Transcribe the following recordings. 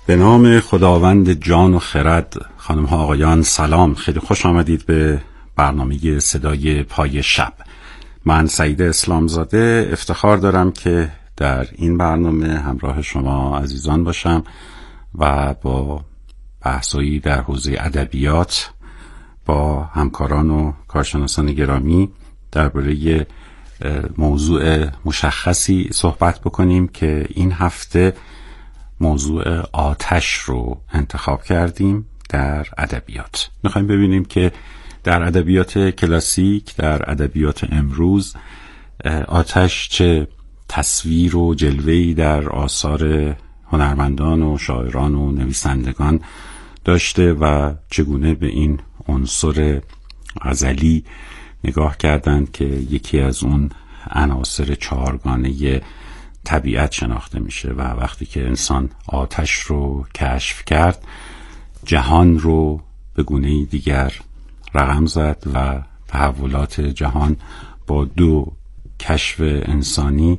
به نام خداوند جان و خرد. خانم ها آقایان سلام، خیلی خوش آمدید به برنامه صدای پای شب. من سعید اسلامزاده افتخار دارم که در این برنامه همراه شما عزیزان باشم و با بحثایی در حوزه ادبیات با همکاران و کارشناسان گرامی درباره موضوع مشخصی صحبت بکنیم که این هفته موضوع آتش رو انتخاب کردیم در ادبیات. میخوایم ببینیم که در ادبیات کلاسیک، در ادبیات امروز، آتش چه تصویر و جلوه‌ای در آثار هنرمندان و شاعران و نویسندگان داشته و چگونه به این عنصر ازلی نگاه کردند که یکی از اون عناصر چهارگانه طبیعت شناخته میشه و وقتی که انسان آتش رو کشف کرد جهان رو به گونه‌ای دیگر رقم زد و تحولات جهان با دو کشف انسانی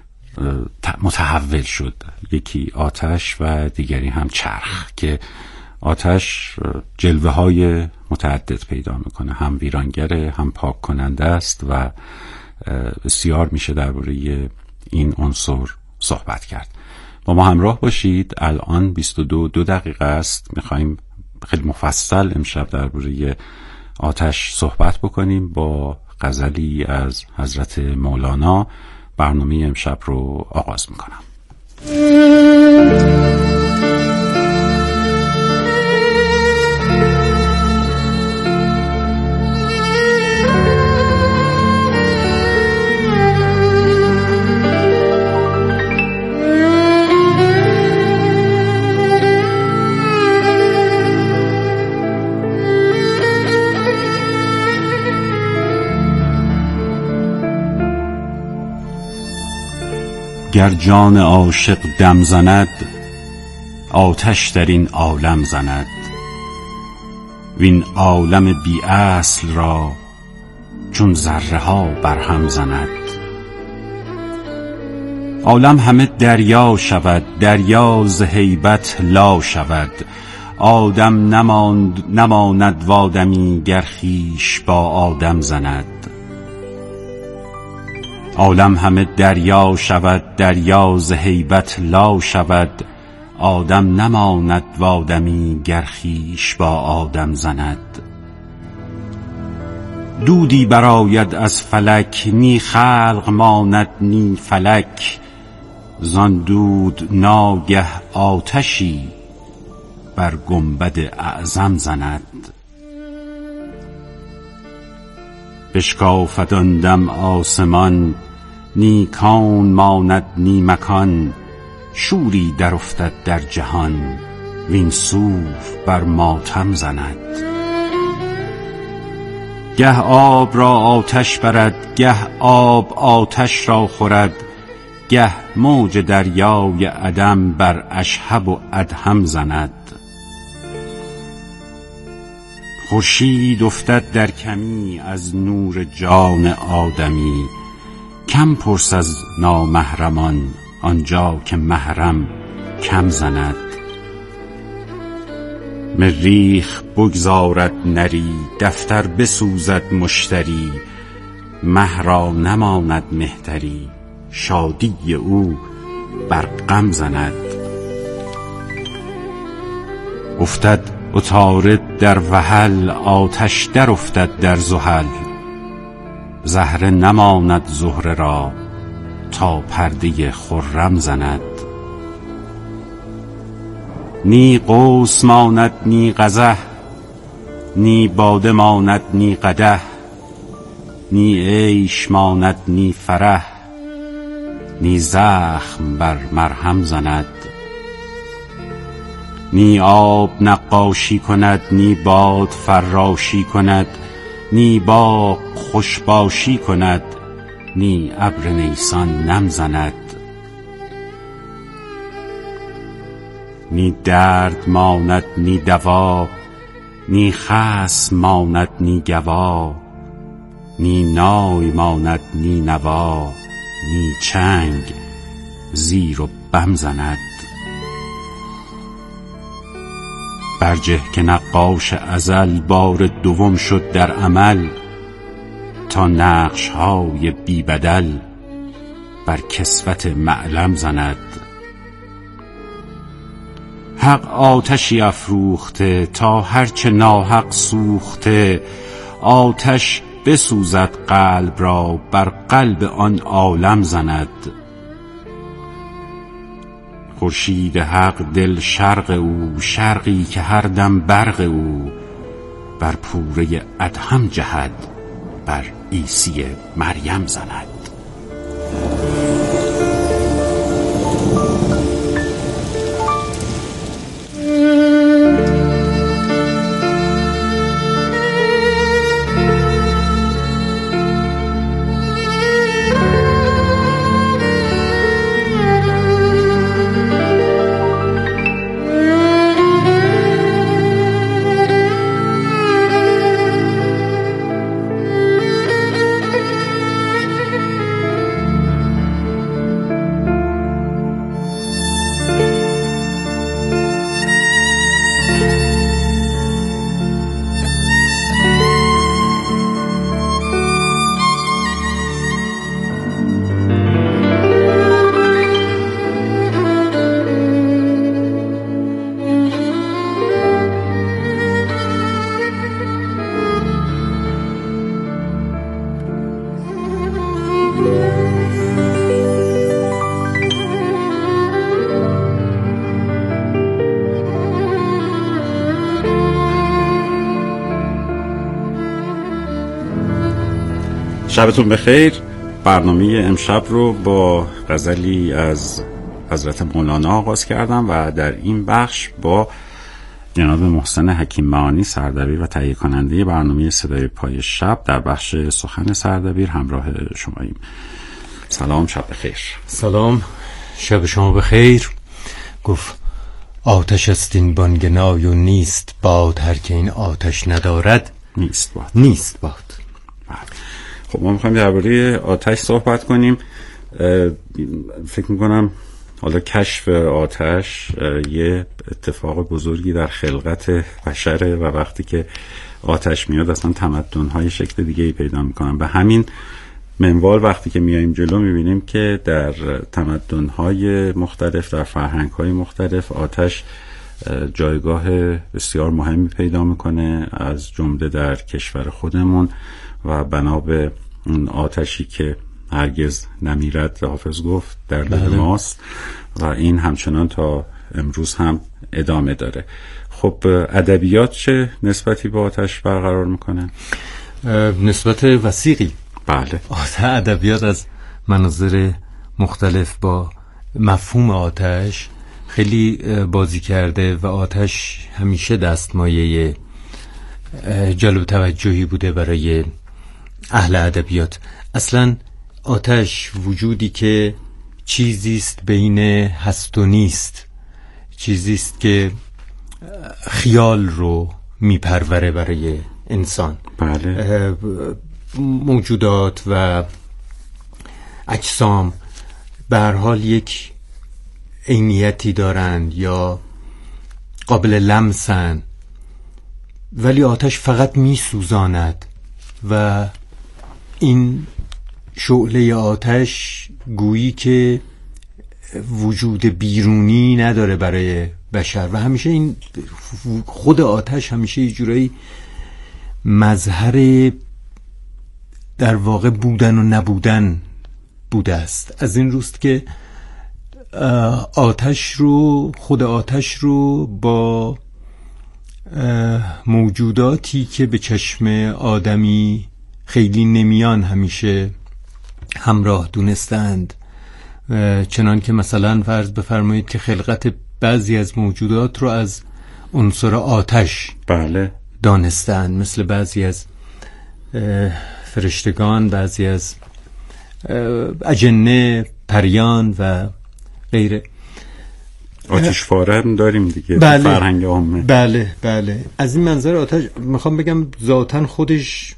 متحول شد، یکی آتش و دیگری هم چرخ، که آتش جلوه های متعدد پیدا میکنه، هم ویرانگره هم پاک کننده است و بسیار میشه درباره این عنصر صحبت کرد. با ما همراه باشید. الان 22 است. میخوایم خیلی مفصل امشب درباره آتش صحبت بکنیم با غزلی از حضرت مولانا. برنامه امشب رو آغاز میکنم. گر جان عاشق دم زند آتش در این عالم زند، وین عالم بی اصل را چون ذره ها برهم زند. عالم همه دریا شود، دریا ز هیبت لا شود. آدم نماند و آدمی گر خویش با آدم زند. عالم همه دریا شود، دریا ز هیبت لا شود. آدم نماند و آدمی گر خویش با آدم زند. دودی براید از فلک، نی خلق ماند نی فلک. زان دود ناگه آتشی بر گنبد اعظم زند. بشکافد آن دم آسمان، نی کون ماند نی مکان. شوری در افتد در جهان، وین سور بر ماتم زند. گه آب را آتش برد، گه آب آتش را خورد. گه موج دریای عدم بر اشهب و ادهم زند. خورشید افتد در کمی از نور جان آدمی. کم پرس از نامحرمان آنجا که محرم کم زند. مریخ بگذارد نری، دفتر بسوزد مشتری. مه را نماند مهتری، شادی او بر غم زند. افتد عطارد در وحل، آتش در افتد در زحل. زهره نماند زهره را تا پرده خرم زند. نی قوس ماند نی قزح، نی باده ماند نی قدح. نی عیش ماند نی فرح، نی زخم بر مرهم زند. نی آب نقاشی کند، نی باد فراشی کند. نی باغ خوشباشی کند، نی ابر نیسان نم زند. نی درد ماند نی دوا، نی خصم ماند نی گوا. نی نای ماند نی نوا، نی چنگ زیر و بم زند. برجه که نقاش ازل بار دوم شد در عمل، تا نقش های بی بدل بر کسوت معلم زند. حق آتشی افروخته تا هرچه ناحق سوخته، آتش بسوزد قلب را بر قلب آن عالم زند. خورشید حق دل شرق او، شرقی که هر دم برق او بر پوره ادهم جهد، بر عیسی مریم زند. شبتون بخیر. برنامه امشب رو با غزلی از حضرت مولانا آغاز کردم و در این بخش با جناب محسن حکیم معانی سردبیر و تهیه کننده برنامه صدای پای شب در بخش سخن سردبیر همراه شماییم. سلام، شب بخیر. سلام، شب شما بخیر. گفت آتش است این بانگنای و نیست باد، هر که این آتش ندارد نیست باد. نیست باد. خب ما میخوایم درباره آتش صحبت کنیم. فکر میکنم حالا کشف آتش یه اتفاق بزرگی در خلقت بشره و وقتی که آتش میاد اصلا تمدن‌های شکل دیگه‌ای پیدا میکنن. به همین منوال وقتی که میایم جلو میبینیم که در تمدن‌های مختلف، در فرهنگ‌های مختلف آتش جایگاه بسیار مهمی پیدا میکنه، از جمله در کشور خودمون و بنا به اون آتشی که هرگز نمیرد حافظ گفت در دل ماست و این همچنان تا امروز هم ادامه داره. خب ادبیات چه نسبتی به آتش برقرار میکنه؟ نسبت وثیقی. بله. ادبیات از مناظر مختلف با مفهوم آتش خیلی بازی کرده و آتش همیشه دستمایه جلب توجهی بوده برای اهل ادبیات. اصلا آتش وجودی که چیزیست بین هست و نیست، چیزیست که خیال رو میپروره برای انسان. بله. موجودات و اجسام به هر حال یک عینیتی دارند یا قابل لمسن، ولی آتش فقط میسوزاند و این شعله آتش گویی که وجود بیرونی نداره برای بشر و همیشه این خود آتش همیشه یه جورایی مظهر در واقع بودن و نبودن بوده است. از این روست که خود آتش رو با موجوداتی که به چشم آدمی خیلی نمیان همیشه همراه دونستند، چنان که مثلا فرض بفرمایید که خلقت بعضی از موجودات رو از عنصر آتش بله دانستند، مثل بعضی از فرشتگان، بعضی از اجنه، پریان و غیره. آتش‌فاره هم داریم دیگه. بله. فرهنگ عامه. بله بله. از این منظر آتش میخوام بگم ذاتاً خودش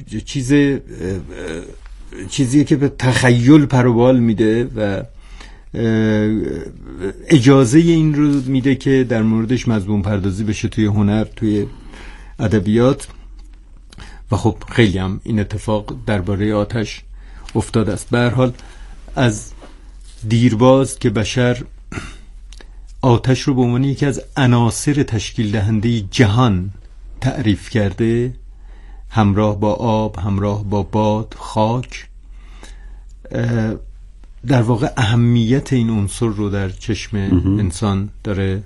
چیزیه که به تخیل پروبال میده و اجازه این رو میده که در موردش مضمون پردازی بشه توی هنر، توی ادبیات. و خب خیلی هم این اتفاق درباره آتش افتاده است. به هر حال از دیرباز که بشر آتش رو به عنوان یکی از عناصر تشکیل دهنده جهان تعریف کرده، همراه با آب، همراه با باد، خاک، در واقع اهمیت این عنصر رو در چشم انسان داره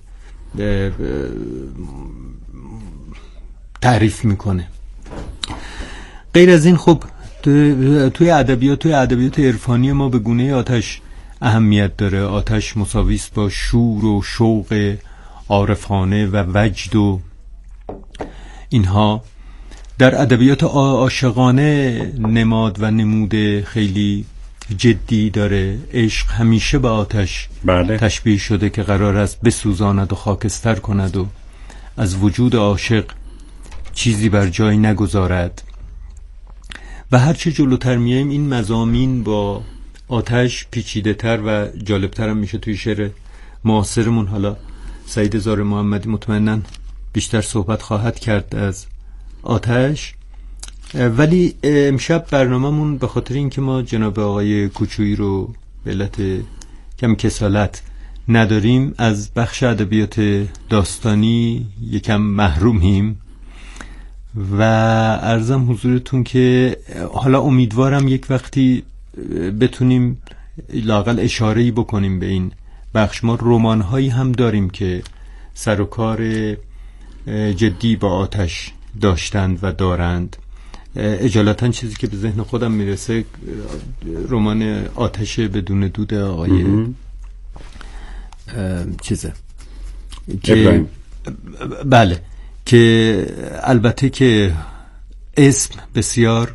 تعریف میکنه. غیر از این خب توی ادبیات عرفانی ما به گونه آتش اهمیت داره. آتش مساوی است با شور و شوق عارفانه و وجد و اینها. در ادبیات عاشقانه نماد و نمود خیلی جدی داره. عشق همیشه به آتش تشبیه شده که قرار است بسوزاند و خاکستر کند و از وجود عاشق چیزی بر جای نگذارد. و هرچه جلوتر میایم این مضامین با آتش پیچیده تر و جالب تر هم میشه. توی شعر معاصرمون حالا سعید زار محمدی مطمئناً بیشتر صحبت خواهد کرد از آتش. ولی امشب برنامه‌مون به خاطر اینکه ما جناب آقای کوچویی رو به علت کم کسالت نداریم، از بخش ادبیات داستانی یکم محرومیم و عرضم حضورتون که حالا امیدوارم یک وقتی بتونیم لااقل اشاره‌ای بکنیم به این بخش. ما رمان‌هایی هم داریم که سر و کار جدی با آتش داشتند و دارند. اجالتا چیزی که به ذهن خودم میرسه رمان آتش بدون دود آقای چیزه که بله، که البته که اسم بسیار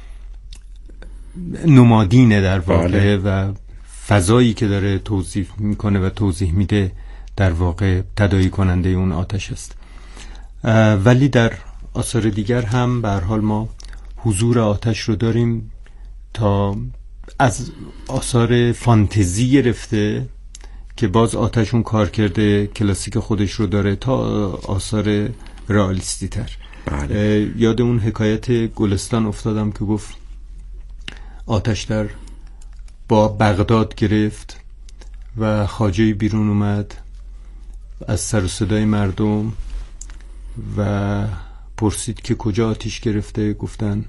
نمادینه در واقع و فضایی که داره توصیف میکنه و توضیح میده در واقع تداعی کننده اون آتش است. ولی در آثار دیگر هم به هر حال ما حضور آتش رو داریم، تا از آثار فانتزی گرفته که باز آتش اون کار کرده کلاسیک خودش رو داره، تا آثار رئالیستی تر. یاد اون حکایت گلستان افتادم که گفت آتش در با بغداد گرفت و خواجه بیرون اومد از سر و صدای مردم و پرسید که کجا آتش گرفته. گفتن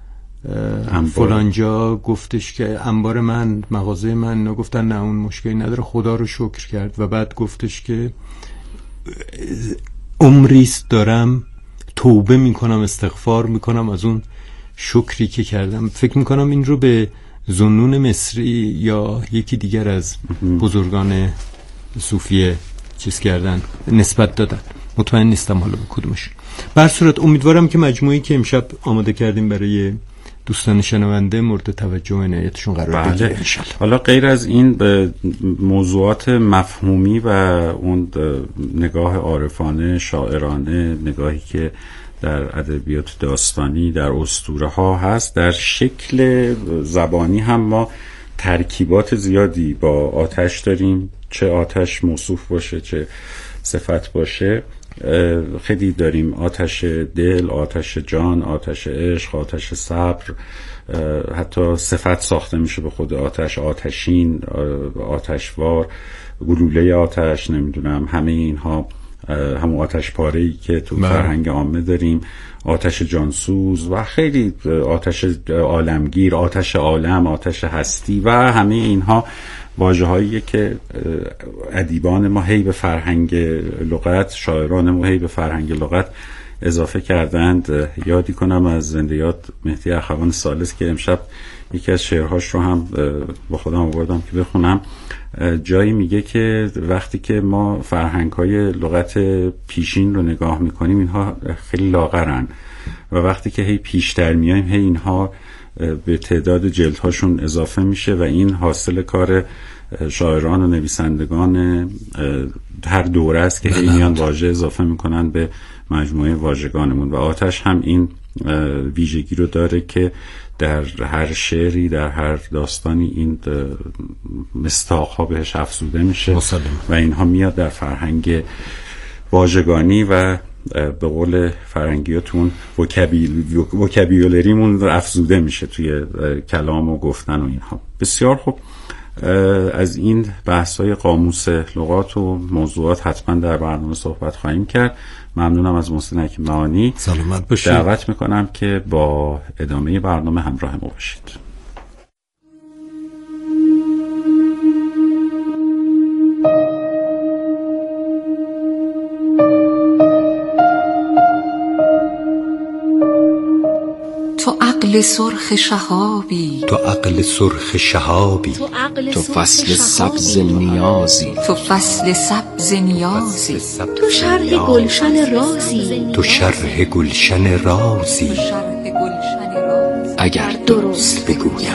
فلانجا. گفتش که انبار من، مغازه من. گفتن نه اون مشکلی نداره، خدا رو شکر کرد. و بعد گفتش که عمریست دارم توبه میکنم، استغفار میکنم از اون شکری که کردم. فکر میکنم این رو به ذوالنون مصری یا یکی دیگر از بزرگان صوفیه چیز کردن، نسبت دادن. مطمئن نیستم حالا به کدومش. به هر صورت امیدوارم که مجموعی که امشب آماده کردیم برای دوستان شنونده مورد توجه و عنایتشون قرار بگیره ان شاء الله. حالا غیر از این به موضوعات مفهومی و اون نگاه عارفانه شاعرانه، نگاهی که در ادبیات داستانی در اسطوره ها هست، در شکل زبانی هم ما ترکیبات زیادی با آتش داریم، چه آتش موصوف باشه چه صفت باشه. خیلی داریم آتش دل، آتش جان، آتش عشق، آتش صبر، حتی صفت ساخته میشه به خود آتش، آتشین، آتشوار، گلوله آتش، نمیدونم همه اینها، همون آتش پاره‌ای که تو فرهنگ عامه داریم، آتش جانسوز و خیلی آتش عالمگیر، آتش عالم، آتش هستی و همه اینها واژه‌هایی که ادیبان ما هی به فرهنگ لغت، شاعران ما هی به فرهنگ لغت اضافه کردند. یادی کنم از زنده یاد مهدی اخوان ثالث که امشب یکی از شعرهاش رو هم با خودم آوردم که بخونم. جایی میگه که وقتی که ما فرهنگ‌های لغت پیشین رو نگاه میکنیم اینها خیلی لاغرن و وقتی که هی پیشتر میایم هی اینها به تعداد جلدهاشون اضافه میشه و این حاصل کار شاعران و نویسندگان هر دوره است که میان واژه اضافه میکنن به مجموعه واژگانمون و آتش هم این ویژگی رو داره که در هر شعری، در هر داستانی این مصداق‌ها بهش افزوده میشه و اینها میاد در فرهنگ واژگانی و به قول فرنگیاتون وکابیولریمون افزوده میشه توی کلام و گفتن و اینها. بسیار خوب، از این بحث‌های قاموس لغات و موضوعات حتما در برنامه صحبت خواهیم کرد. ممنونم از محسن حکیم معانی. سلامت باشید. دعوت میکنم که با ادامه برنامه همراه ما باشید. تو عقل سرخ شهابی، تو عقل سرخ شهابی، تو فصل سبز نیازی، تو فصل سبز نیازی، تو شرح گلشن رازی، تو شرح گلشن رازی. اگر درست بگویم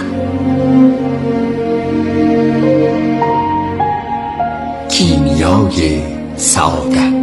کیمیای سعادت.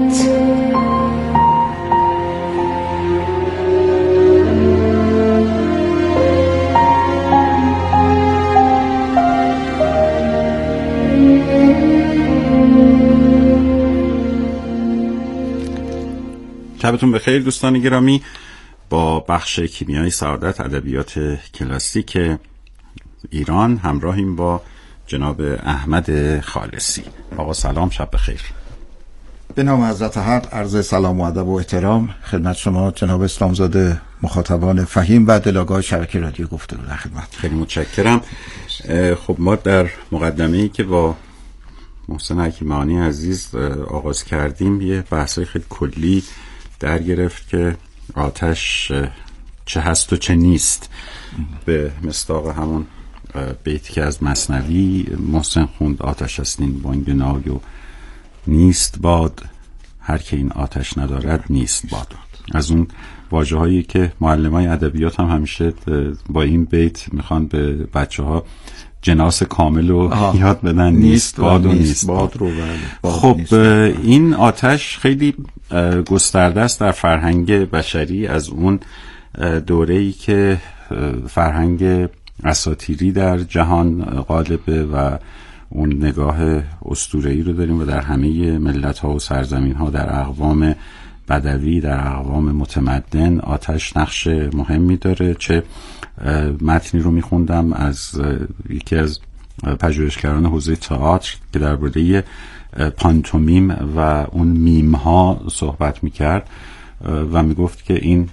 شبتون بخیر دوستان گرامی. با بخش کیمیای سعادت، ادبیات کلاسیک ایران همراهیم با جناب احمد خالصی. آقا سلام، شب بخیر. به نام حضرت حق عرض سلام و ادب و احترام خدمت شما جناب اسلامزاده، مخاطبان فهیم و دلاگاه شبکه رادیو گفتگو در خدمت. خیلی متشکرم. خب ما در مقدمه‌ای که با محسن حکیم معانی عزیز آغاز کردیم یه بحثای خیلی کلی در گرفت که آتش چه هست و چه نیست، به مصداق همون بیتی که از مثنوی محسن خوند: آتش است این بانگ و نیست باد، هر که این آتش ندارد نیست باد. از اون واژه هایی که معلمای ادبیات هم همیشه با این بیت میخوان به بچه ها جناس کامل رو یاد بدن: نیست باد و نیست باد رو. خب این آتش خیلی گسترده است در فرهنگ بشری، از اون دوره‌ای که فرهنگ اساطیری در جهان غالبه و اون نگاه اسطوره‌ای رو داریم و در همه ملت‌ها و سرزمین‌ها، در اقوام بدوی، در اقوام متمدن آتش نقش مهمی داره. چه متنی رو میخوندم از یکی از پژوهشگران حوزه تئاتر که درباره پانتومیم و اون میم ها صحبت میکرد و میگفت که این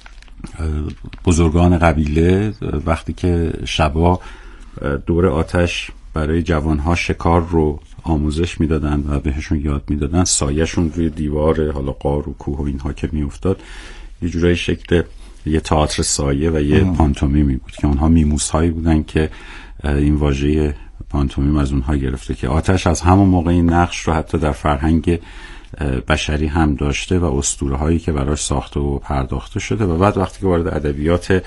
بزرگان قبیله وقتی که شبا دور آتش برای جوانها شکار رو آموزش میدادن و بهشون یاد میدادن، سایه‌شون روی دیوار حالا غار و کوه و اینها که میافتاد یه جورایی شکل یه تئاتر سایه و یه پانتومیمی بود که اونها میموس هایی بودن که این واژه پانتومیم از اونها گرفته که آتش از همون موقع این نقش رو حتی در فرهنگ بشری هم داشته و اسطوره هایی که براش ساخته و پرداخته شده و بعد وقتی که وارد ادبیات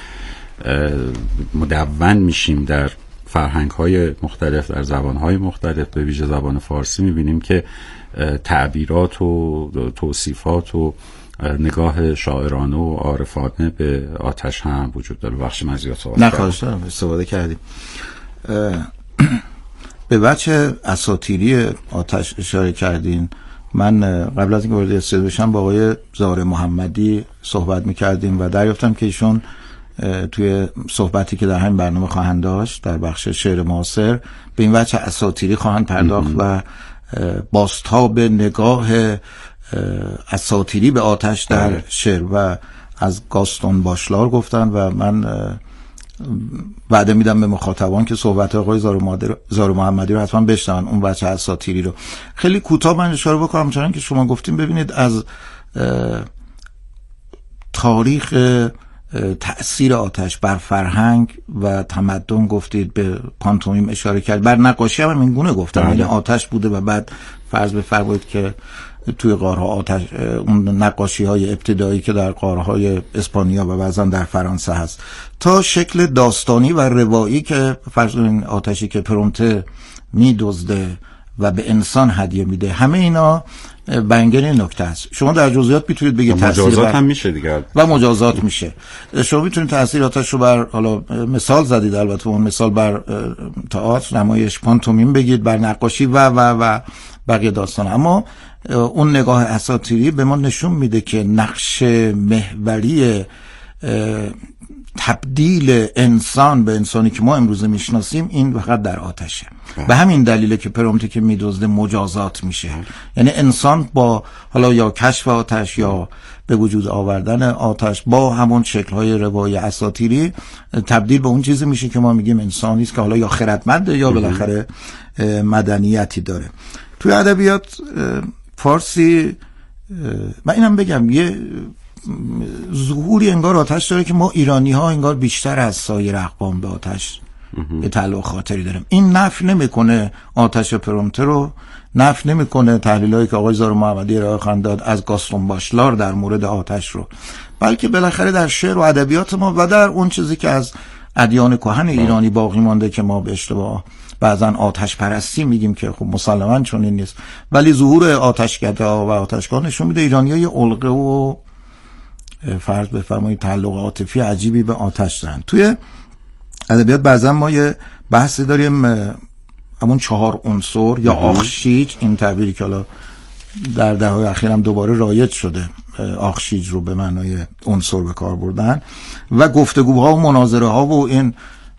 مدون میشیم در فرهنگ های مختلف، در زبان های مختلف، به ویژه زبان فارسی، میبینیم که تعبیرات و توصیفات و نگاه شاعرانه و عارفانه به آتش هم وجود داره. بخش مزیات صحبت نخواستم استفاده کردیم. به بچه اساطیری آتش اشاره کردین. من قبل از اینکه وارد استودیو بشم با آقای زهره محمدی صحبت میکردیم و دریافتم که ایشون توی صحبتی که در همین برنامه خواهند داشت در بخش شعر معاصر به این بچه اساطیری خواهند پرداخت و بازتاب نگاه اساطیری به آتش در شعر و از گاستون باشلار گفتن و من وعده میدم به مخاطبان که صحبت آقای زهره محمدی رو حتما بشنون، اون بچه اساطیری رو. خیلی کوتاه من اشاره بکنم چون که شما گفتیم. ببینید از تاریخ تأثیر آتش بر فرهنگ و تمدن گفتید، به پانتومیم اشاره کرد، بر نقاشی هم این گونه گفتم، یعنی آتش بوده و بعد فرض بفرمایید که توی غارها آتش، اون نقاشی‌های ابتدایی که در غارهای اسپانیا و بعضا در فرانسه هست، تا شکل داستانی و روایی که فرض کنید آتشی که پرومته می‌دزده و به انسان هدیه میده، همه اینا بنگر این نکته است. شما در جزئیات میتونید بگید تاثیر مجازات هم میشه دیگه و مجازات میشه. شما میتونید تاثیر آتش رو بر، حالا مثال زدید البته، اون مثال بر تئاتر، نمایش، پانتومیم بگید، بر نقاشی و بقیه داستان. اما اون نگاه اساطیری به ما نشون میده که نقش محوری تبدیل انسان به انسانی که ما امروز میشناسیم این فقط در آتشه. به همین دلیله که پرومته که میدزده مجازات میشه. یعنی انسان با حالا یا کشف آتش یا به وجود آوردن آتش با همون شکل‌های روایی اساطیری تبدیل به اون چیزی میشه که ما میگیم انسانی است که حالا یا خردمنده یا بالاخره مدنیتی داره. توی ادبیات فارسی من اینم بگم یه ظهوری انگار آتش داره که ما ایرانی ها انگار بیشتر از سایر اقوام به آتش به تعلق خاطری داریم. این نفی نمیکنه آتش پرومته رو، نفی نمیکنه تحلیلایی که آقای زار محمدی ارائه خواهند داد از گاستون باشلار در مورد آتش رو، بلکه بالاخره در شعر و ادبیات ما و در اون چیزی که از ادیان کهن ایرانی باقی مانده که ما به اشتباه بعضن آتش پرستی میگیم که خب مسلماً چون این نیست، ولی ظهور آتشکده و آتشگاه نشون میده ایرانی‌ها یه علقه و فرض بفرمایید تعلق عاطفی عجیبی به آتش دارن. توی ادبیات بعضا ما یه بحثی داریم، همون 4 عنصر یا آخشیج، این تعبیری که حالا در دهه‌های اخیر هم دوباره رایج شده، آخشیج رو به معنای عنصر به کار بردن، و گفتگوها و مناظره ها و این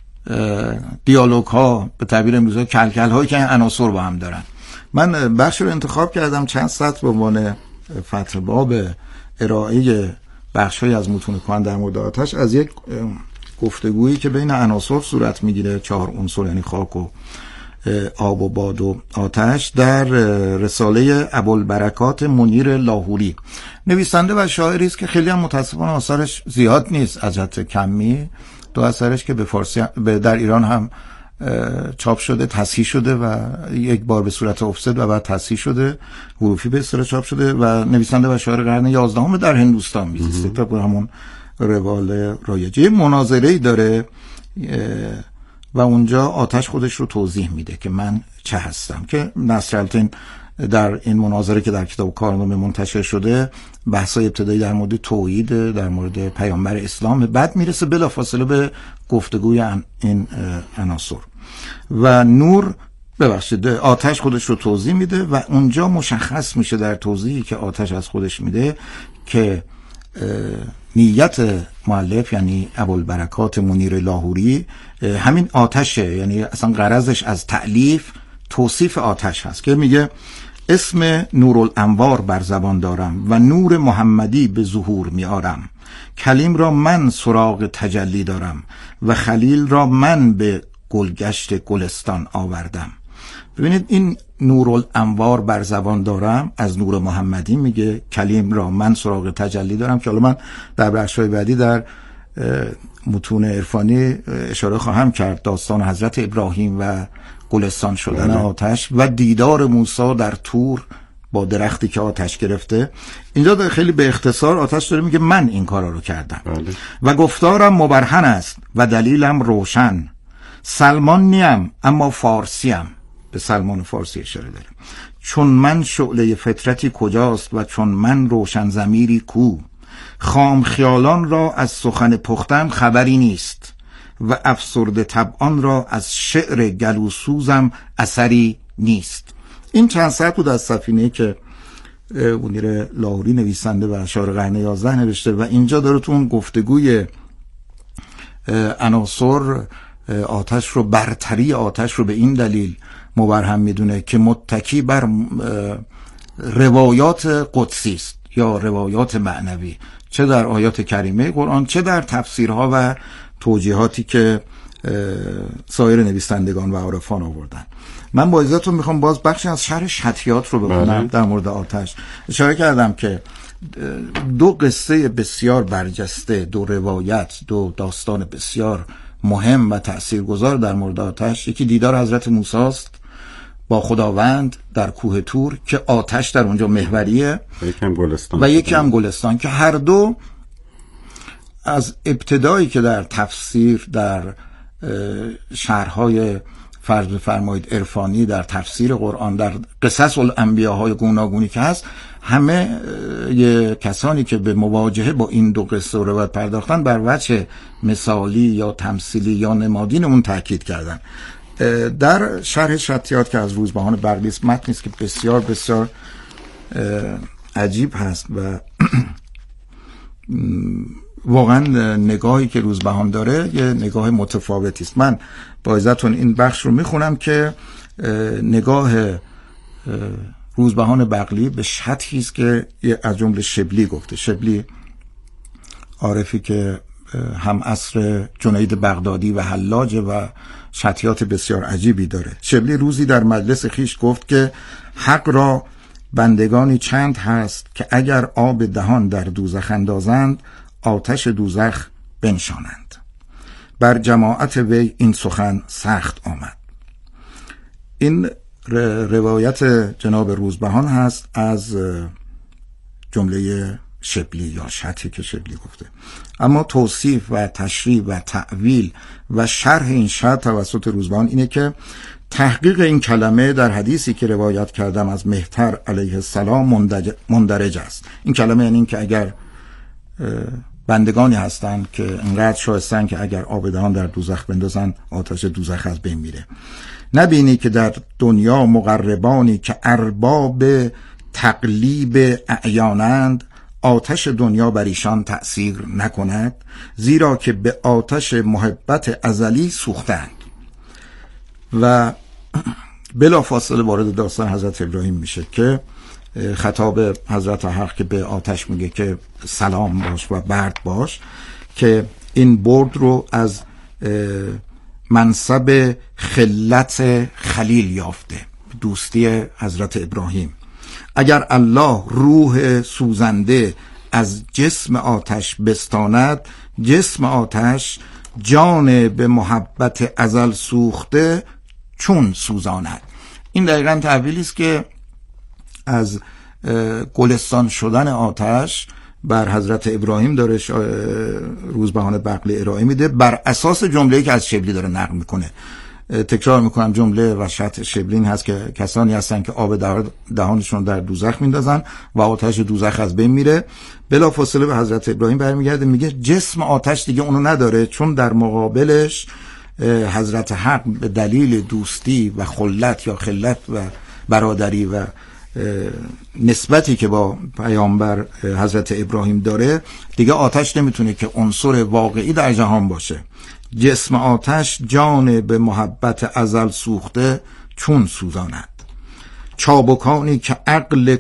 دیالوگ ها به تعبیر امروزی کلکل هایی که عناصر با هم دارن. من بخش رو انتخاب کردم چند سطر به عنوان فتح باب ارائه بخش‌هایی از متون کهن در مورد آتش از یک گفتگویی که بین عناصر صورت میگیره، 4 عنصر یعنی خاک و آب و باد و آتش، در رساله ابوالبرکات منیر لاهوری. نویسنده و شاعری است که خیلی هم متاسفانه آثارش زیاد نیست از جهت کمی. 2 اثرش که به فارسی در ایران هم چاپ شده، تصحیح شده و یک بار به صورت افسد و بعد تصحیح شده، حروفی به اصطلاح چاپ شده، و نویسنده و شاعر قرن 11 در هندوستان میزیسته تا به همون روال رایجی. مناظره‌ای داره و اونجا آتش خودش رو توضیح میده که من چه هستم، که نصرالدین در این مناظره که در کتاب کارنامه منتشر شده بحثای ابتدایی در مورد توحید، در مورد پیامبر اسلام، بعد میرسه بلافاصله به گفتگوی این عناصر. و نور آتش خودش رو توضیح میده و اونجا مشخص میشه در توضیحی که آتش از خودش میده که نیت مؤلف یعنی ابوالبرکات منیر لاهوری همین آتشه، یعنی اصلا غرضش از تألیف توصیف آتش هست که میگه اسم نورالانوار بر زبان دارم و نور محمدی به ظهور میارم، کلیم را من سراغ تجلی دارم و خلیل را من به گلگشت گلستان آوردم. ببینید این نورالانوار بر زبان دارم از نور محمدی میگه، کلیم را من سراغ تجلی دارم، که حالا من در بخش‌های بعدی در متون عرفانی اشاره خواهم کرد، داستان حضرت ابراهیم و گلستان شدن آتش و دیدار موسی در طور با درختی که آتش گرفته. اینجا خیلی به اختصار آتش داره میگه من این کارا رو کردم و گفتارم مبرهن است و دلیلم روشن، سلمان نیم اما فارسیم، به سلمان فارسی اشاره داره، چون من شعله فطرتی کجاست و چون من روشن ضمیری کو، خام خیالان را از سخن پختم خبری نیست و افسرده طبعان را از شعر گلوسوزم اثری نیست. این چند سطر بود از سفینه که منیر لاهوری نویسنده و شاعر قرن 11 نوشته و اینجا داره تو اون گفتگوی عناصر آتش رو، برتری آتش رو به این دلیل مبرهم میدونه که متکی بر روایات قدسی است یا روایات معنوی، چه در آیات کریمه قرآن چه در تفسیرها و توجیهاتی که سایر نویسندگان و عارفان آوردن. من با اجازهتون میخوام باز بخشی از شرح شطحیات رو بخونم در مورد آتش. اشاره کردم که 2 قصه بسیار برجسته، 2 روایت، 2 داستان بسیار مهم و تأثیرگذار در مورد آتش، یکی دیدار حضرت موسی است با خداوند در کوه طور که آتش در اونجا محوریه و یکی هم گلستان که هر دو از ابتدایی که در تفسیر، در شرحهای فرض بفرمایید عرفانی، در تفسیر قرآن، در قصص الانبیاءهای گوناگونی که هست، همه کسانی که به مواجهه با این دو قصه و روایت پرداختن بر وجه مثالی یا تمثیلی یا نمادین اون تاکید کردن. در شرح شطیات که از روزبهان بغلی است، متنی است که بسیار بسیار عجیب هست و واقعا نگاهی که روزبهان داره یه نگاه متفاوتی است. من با اجازهتون این بخش رو میخونم که نگاه روزبهان بغلی به شطحی است که از جمله شبلی گفته. شبلی عارفی که هم عصر جنید بغدادی و حلاج و شطیات بسیار عجیبی داره. شبلی روزی در مجلس خیش گفت که حق را بندگانی چند هست که اگر آب دهان در دوزخ اندازند آتش دوزخ بنشانند. بر جماعت وی این سخن سخت آمد. این روایت جناب روزبهان هست از جمله شبلی یا شطحی که شبلی گفته. اما توصیف و تشریح و تعویل و شرح این شطح توسط روزبهان اینه که تحقیق این کلمه در حدیثی که روایت کردم از مهتر علیه السلام مندرج است. این کلمه یعنی این که اگر بندگانی هستند که انقدر شایستن که اگر آب دهان در دوزخ بندازن آتش دوزخ از بین میره. نبینی که در دنیا مقربانی که ارباب تقلیب اعیانند آتش دنیا بر ایشان تأثیر نکند، زیرا که به آتش محبت ازلی سوختند. و بلا فاصله وارد داستان حضرت ابراهیم میشه که خطاب حضرت حق که به آتش میگه که سلام باش و برد باش، که این برد رو از منصب خلت خلیل یافته، دوستی حضرت ابراهیم. اگر الله روح سوزنده از جسم آتش بستاند، جسم آتش جان به محبت ازل سوخته چون سوزاند. این دقیقاً تعبیری است که از گلستان شدن آتش بر حضرت ابراهیم داره روزبهان بغلی ارائه میده بر اساس جمله‌ای که از شبلی داره نقل میکنه. تکرار میکنم، جمله و شطح شبلی هست که کسانی هستن که آب دهانشون در دوزخ میندازن و آتش دوزخ از بین میره. بلا فاصله به حضرت ابراهیم برمیگرده میگه جسم آتش دیگه اونو نداره، چون در مقابلش حضرت حق به دلیل دوستی و خلت یا خلت و برادری و نسبتی که با پیامبر حضرت ابراهیم داره، دیگه آتش نمیتونه که عنصر واقعی در جهان باشه. جسم آتش جان به محبت ازل سوخته چون سوزاند. چابکانی که عقل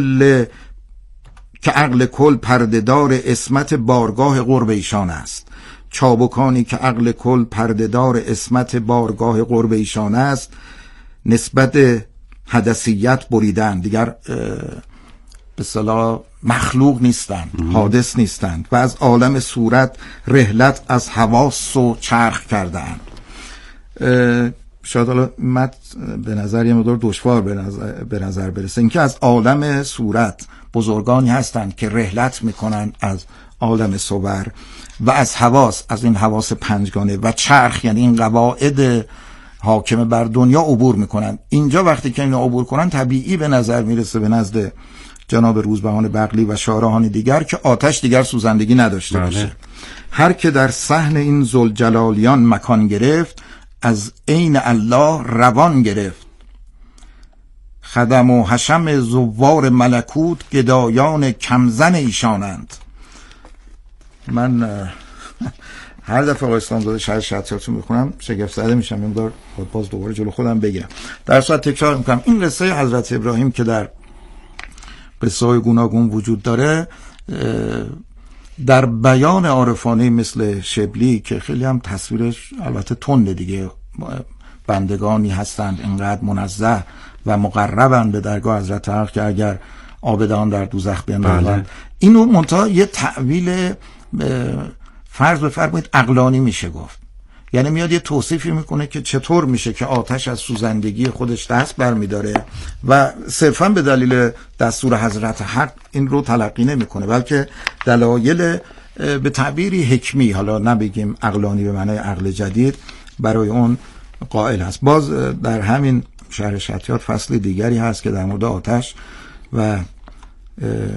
کل پردهدار عصمت بارگاه قرب ایشان است. چابکانی که عقل کل پردهدار عصمت بارگاه قرب ایشان است، نسبت حدثیت بریدن، دیگر به اصطلاح مخلوق نیستند، حادث نیستند و از عالم صورت رحلت از حواس و چرخ کردند. شاید حالا به نظر یه مقدار دشوار به نظر برسه اینکه از عالم صورت بزرگانی هستند که رحلت میکنن از عالم صور و از حواس، از این حواس پنجگانه و چرخ یعنی این قواعد حاکم بر دنیا عبور میکنن. اینجا وقتی که اینا عبور کنن طبیعی به نظر میرسه به نزد جناب روزبهان بغلی و شارحان دیگر که آتش دیگر سوزندگی نداشته باشه. هر که در صحن این ذوالجلالیان مکان گرفت، از عین الله روان گرفت. خدم و حشم زوار ملکوت گدایان کمزن ایشانند. من هر دفعه آقای اسلامزاده شرح شطیاتو میخونم شگفت زده میشم، این باز دوباره جلو خودم بگیرم. در صورت تکرار میکنم این قصه حضرت ابراهیم که در قصه های گوناگون وجود داره، در بیان عارفانه مثل شبلی که خیلی هم تصویرش البته تنده دیگه، بندگانی هستند اینقدر منزه و مقربند به درگاه حضرت حق که اگر آبدان در دوزخ بندازند، اینو منتها یه تعویل فرض بفرمایید عقلانی میشه گفت. یعنی میاد یه توصیفی میکنه که چطور میشه که آتش از سوزندگی خودش دست برمیداره و صرفا به دلیل دستور حضرت حق این رو تلقی نمیکنه، بلکه دلایل به تعبیری حکمی، حالا نبگیم عقلانی به معنای عقل جدید، برای اون قائل هست. باز در همین شرح شتیات فصل دیگری هست که در مورد آتش و